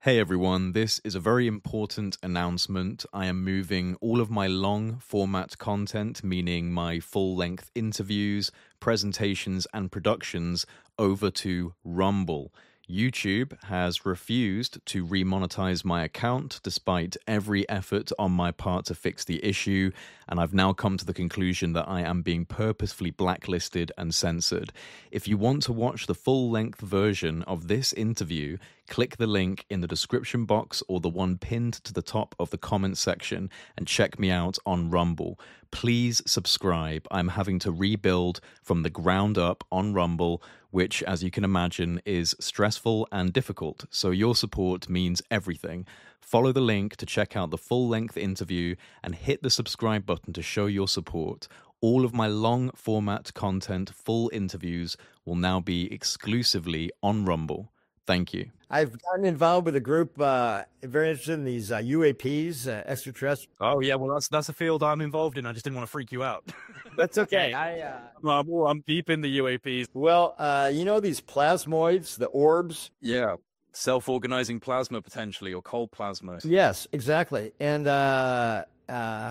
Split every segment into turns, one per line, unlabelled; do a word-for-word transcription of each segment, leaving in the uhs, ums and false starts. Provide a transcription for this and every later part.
Hey everyone, this is a very important announcement. I am moving all of my long format content, meaning my full length interviews, presentations, and productions, over to Rumble. YouTube has refused to remonetize my account despite every effort on my part to fix the issue, and I've now come to the conclusion that I am being purposefully blacklisted and censored. If you want to watch the full-length version of this interview, click the link in the description box or the one pinned to the top of the comment section and check me out on Rumble. Please subscribe. I'm having to rebuild from the ground up on Rumble, which, as you can imagine, is stressful and difficult. So your support means everything. Follow the link to check out the full-length interview and hit the subscribe button to show your support. All of my long-format content, full interviews, will now be exclusively on Rumble. Thank you.
I've gotten involved with a group uh, very interested in these uh, U A Ps, uh, extraterrestrial.
Oh yeah, well that's that's a field I'm involved in. I just didn't want to freak you out.
That's okay. I uh,
well, I'm, I'm deep in the U A Ps.
Well, uh, you know these plasmoids, the orbs.
Yeah, self-organizing plasma potentially, or cold plasma.
Yes, exactly. And uh, uh,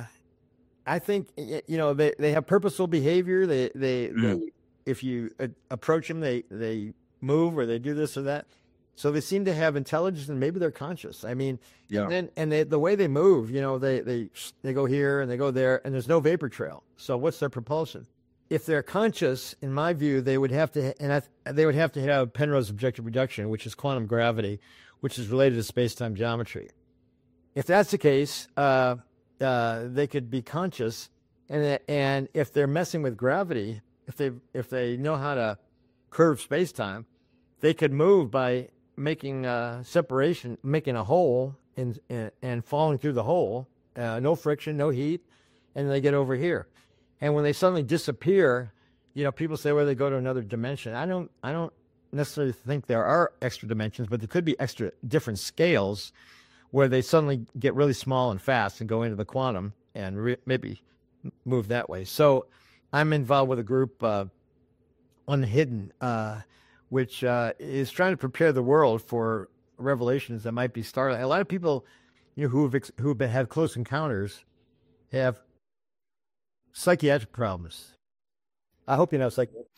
I think you know they, they have purposeful behavior. They they, mm. they if you uh, approach them, they they move or they do this or that. So they seem to have intelligence, and maybe they're conscious. I mean, yeah. And, then, and they, the way they move, you know, they, they they go here and they go there, and there's no vapor trail. So what's their propulsion? If they're conscious, in my view, they would have to, and I, they would have to have Penrose objective reduction, which is quantum gravity, which is related to space-time geometry. If that's the case, uh, uh, they could be conscious, and and if they're messing with gravity, if they if they know how to curve space-time, they could move by making a separation, making a hole in, in, and falling through the hole, uh, no friction, no heat, and they get over here. And when they suddenly disappear, you know, people say, well, they go to another dimension. I don't, I don't necessarily think there are extra dimensions, but there could be extra different scales where they suddenly get really small and fast and go into the quantum and re- maybe move that way. So I'm involved with a group, uh, Unhidden, uh, which uh, is trying to prepare the world for revelations that might be startling. A lot of people, you know, who have ex- who have been, had close encounters have psychiatric problems. I hope you know psychiatric.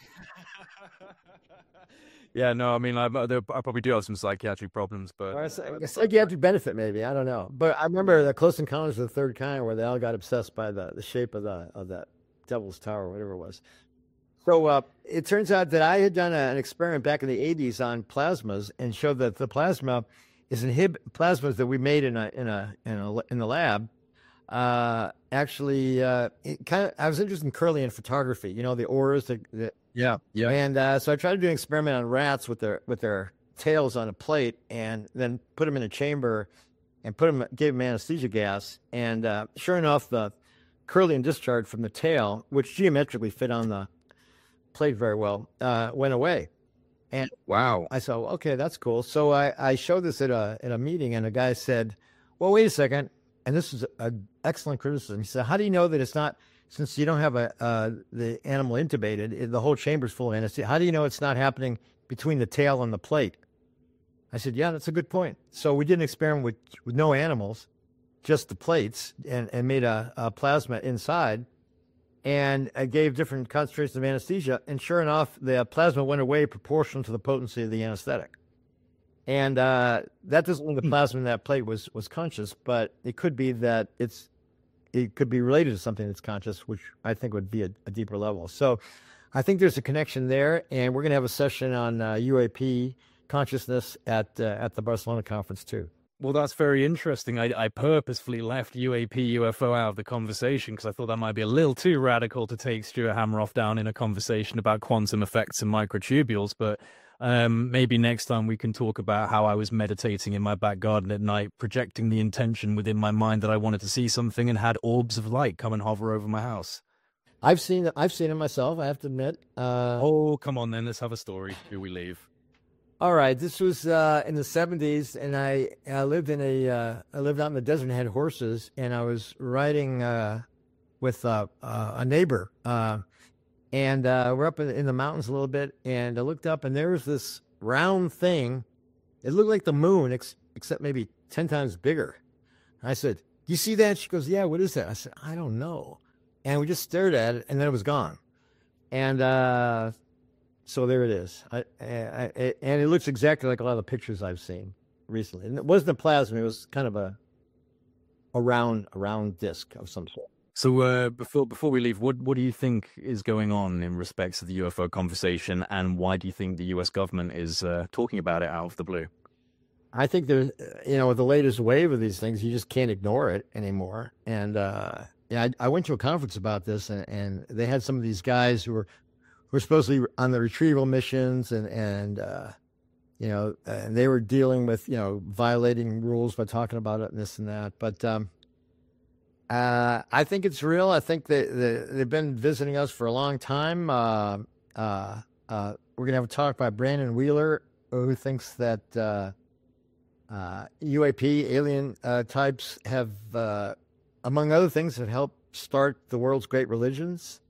Yeah, no, I mean, I, I probably do have some psychiatric problems, but
or a, a psychiatric benefit, maybe, I don't know. But I remember the Close Encounters of the Third Kind, where they all got obsessed by the, the shape of the of that Devil's Tower, or whatever it was. So uh, it turns out that I had done a, an experiment back in the eighties on plasmas and showed that the plasma is inhib plasmas that we made in a in a in, a, in the lab. Uh, actually, uh, it kind of I was interested in Kirlian photography. You know, the auras. The, the,
yeah, yeah.
And uh, so I tried to do an experiment on rats with their with their tails on a plate, and then put them in a chamber, and put them gave them anesthesia gas, and uh, sure enough, the Kirlian discharge from the tail, which geometrically fit on the plate very well, uh, went away. And
wow,
I said, okay, that's cool. So I, I showed this at a at a meeting, and a guy said, well, wait a second. And this is an excellent criticism. He said, how do you know that it's not, since you don't have a uh, the animal intubated, it, the whole chamber's full of anesthesia, how do you know it's not happening between the tail and the plate? I said, yeah, that's a good point. So we did an experiment with, with no animals, just the plates, and, and made a, a plasma inside, and I gave different concentrations of anesthesia, and sure enough, the plasma went away proportional to the potency of the anesthetic. And uh, that doesn't mean the plasma in that plate was, was conscious, but it could be that it's it could be related to something that's conscious, which I think would be a, a deeper level. So I think there's a connection there, and we're going to have a session on uh, U A P consciousness at uh, at the Barcelona conference too.
Well, that's very interesting. I, I purposefully left U A P U F O out of the conversation because I thought that might be a little too radical to take Stuart Hameroff down in a conversation about quantum effects and microtubules. But um, maybe next time we can talk about how I was meditating in my back garden at night, projecting the intention within my mind that I wanted to see something, and had orbs of light come and hover over my house.
I've seen it. I've seen it myself, I have to admit. Uh,
oh, come on then. Let's have a story. Here we leave.
All right, this was uh, in the seventies, and I, I lived in a uh, I lived out in the desert and had horses, and I was riding uh, with uh, uh, a neighbor, uh, and uh, we're up in, in the mountains a little bit, and I looked up, and there was this round thing. It looked like the moon, ex except maybe ten times bigger. I said, you see that? She goes, yeah, what is that? I said, I don't know. And we just stared at it, and then it was gone. And uh, so there it is. I, I, I, and it looks exactly like a lot of the pictures I've seen recently. And it wasn't a plasma. It was kind of a, a round, a round disc of some sort.
So uh, before before we leave, what what do you think is going on in respects to the U F O conversation, and why do you think the U S government is uh, talking about it out of the blue?
I think there's, you know, with the latest wave of these things, you just can't ignore it anymore. And uh, yeah, I, I went to a conference about this, and, and they had some of these guys who were who were supposedly on the retrieval missions, and and uh, you know, and they were dealing with, you know, violating rules by talking about it and this and that, but. Um, Uh, I think it's real. I think that they, they've been visiting us for a long time. Uh, uh, uh, we're going to have a talk by Brandon Wheeler, who thinks that uh, uh, U A P alien uh, types have, uh, among other things, have helped start the world's great religions.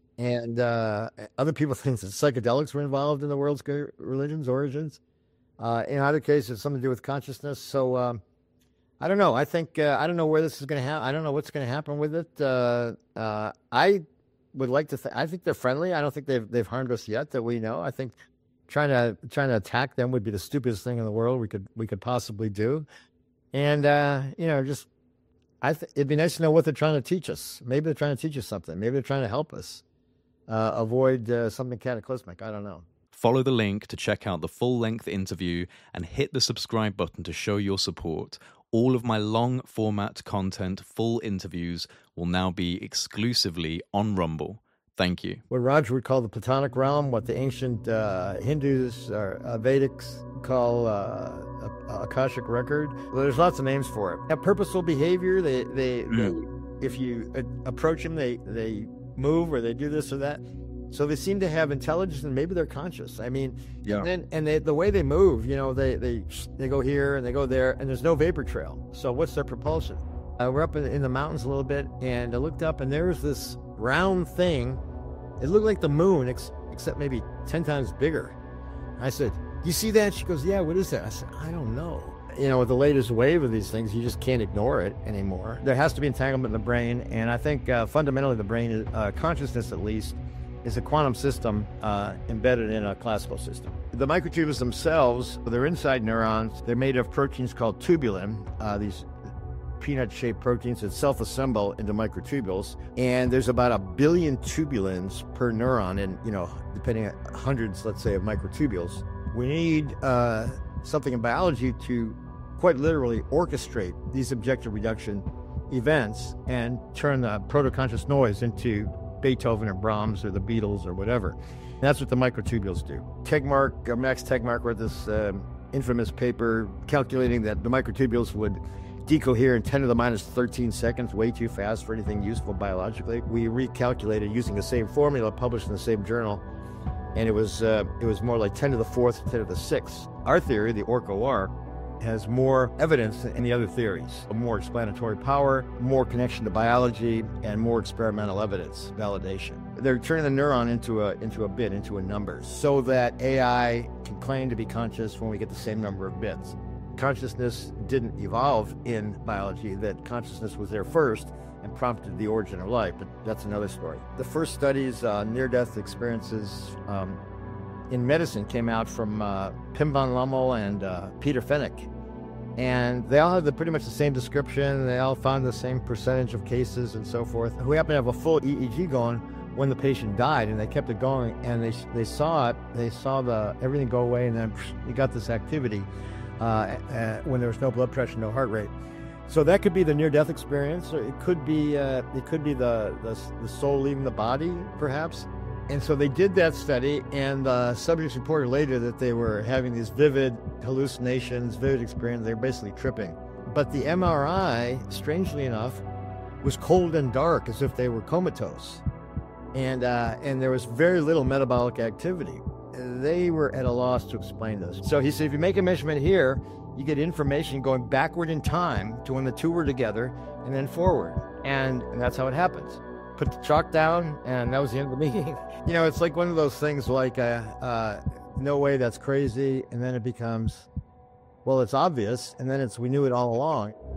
And uh, other people think that psychedelics were involved in the world's great religions' origins. Uh, in other cases, it's something to do with consciousness. So, um, I don't know. I think uh, I don't know where this is going to happen. I don't know what's going to happen with it. Uh, uh, I would like to. Th- I think they're friendly. I don't think they've they've harmed us yet that we know. I think trying to trying to attack them would be the stupidest thing in the world we could we could possibly do. And uh, you know, just I th- it'd be nice to know what they're trying to teach us. Maybe they're trying to teach us something. Maybe they're trying to help us uh, avoid uh, something cataclysmic. I don't know.
Follow the link to check out the full-length interview and hit the subscribe button to show your support. All of my long-format content, full interviews, will now be exclusively on Rumble. Thank you.
What Roger would call the Platonic realm, what the ancient uh, Hindus or uh, Vedics call uh, a, Akashic record. Well, there's lots of names for it. Have purposeful behavior. They, they, mm. they if you uh, approach them, they, they move or they do this or that. So they seem to have intelligence, and maybe they're conscious. I mean, yeah. And, then, and they, the way they move, you know, they, they they go here and they go there, and there's no vapor trail. So what's their propulsion? Uh, we're up in, in the mountains a little bit, and I looked up, and there was this round thing. It looked like the moon, ex- except maybe ten times bigger. I said, you see that? She goes, yeah, what is that? I said, I don't know. You know, with the latest wave of these things, you just can't ignore it anymore. There has to be entanglement in the brain, and I think uh, fundamentally the brain, is, uh, consciousness at least, is a quantum system uh, embedded in a classical system. The microtubules themselves, they're inside neurons. They're made of proteins called tubulin, uh, these peanut-shaped proteins that self-assemble into microtubules. And there's about a billion tubulins per neuron, and, you know, depending on hundreds, let's say, of microtubules. We need uh, something in biology to quite literally orchestrate these objective reduction events and turn the proto-conscious noise into Beethoven or Brahms or the Beatles or whatever. And that's what the microtubules do. Tegmark, uh, Max Tegmark wrote this um, infamous paper calculating that the microtubules would decohere in ten to the minus thirteen seconds, way too fast for anything useful biologically. We recalculated using the same formula published in the same journal, and it was uh, it was more like ten to the fourth, ten to the sixth. Our theory, the ORCA-O-R, has more evidence than any other theories, more explanatory power, more connection to biology, and more experimental evidence validation. They're turning the neuron into a into a bit, into a number, so that A I can claim to be conscious when we get the same number of bits. Consciousness didn't evolve in biology, that consciousness was there first and prompted the origin of life, but that's another story. The first studies, uh, near-death experiences, um, in medicine came out from uh, Pim van Lommel and uh, Peter Fenwick. And they all have the, pretty much the same description. They all found the same percentage of cases and so forth. We happened to have a full E E G going when the patient died, and they kept it going, and they they saw it. They saw the everything go away, and then you got this activity uh, uh, when there was no blood pressure, no heart rate. So that could be the near-death experience, or it could be uh, it could be the, the the soul leaving the body, perhaps. And so they did that study, and uh, subjects reported later that they were having these vivid hallucinations, vivid experiences. They were basically tripping. But the M R I, strangely enough, was cold and dark, as if they were comatose. And uh, and there was very little metabolic activity. They were at a loss to explain this. So he said, if you make a measurement here, you get information going backward in time to when the two were together, and then forward. And, and that's how it happens. Put the chalk down, and that was the end of the meeting. You know, it's like one of those things like, uh, uh, no way, that's crazy. And then it becomes, well, it's obvious, and then it's we knew it all along.